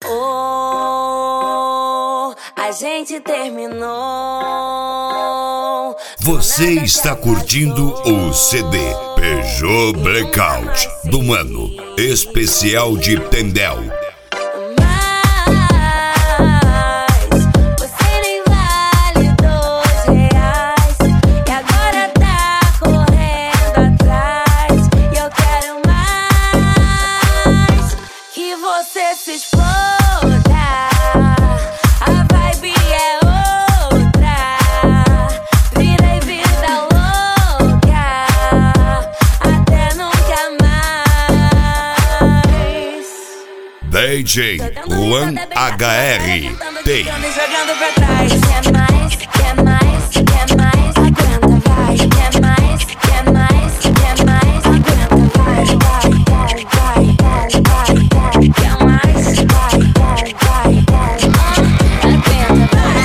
Oh, a gente terminou. Você está curtindo o CD Peugeot Blackout do Mano, especial de Tendel. Você se exploda, a vibe é outra. Virei vida louca, até nunca mais. DJ Juan HR tem. Jogando pra trás. Quer mais, quer mais, quer mais. Aguenta, vai. Quer mais, quer mais, quer mais. Aguenta, vai, vai, vai, vai, vai, vai. Quer mais, vai, vai, vai, vai. Aguenta, vai.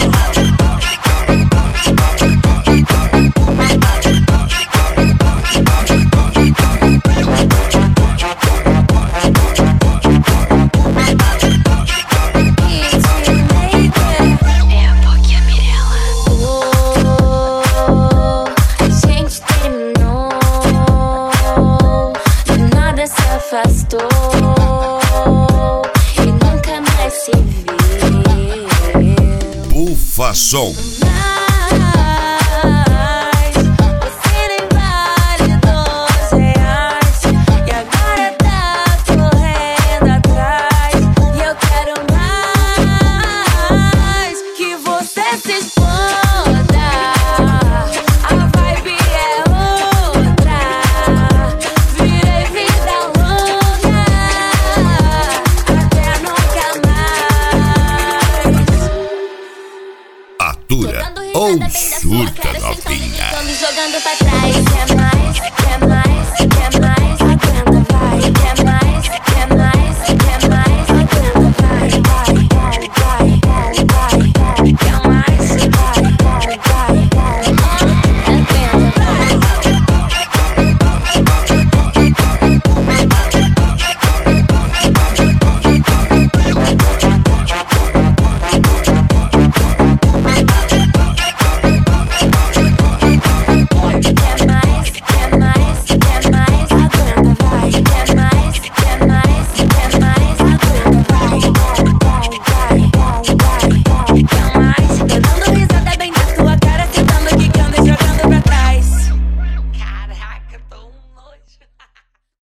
Afastou e nunca mais se viu. Bufa Som. Mas você nem vale R$12 e agora tá correndo atrás. E eu quero mais que você se exploda. A vibe é outra. Virei vida louca, até nunca mais. Atura ou surta novinha. Jogando pra trás, quer mais, quer mais, quer mais.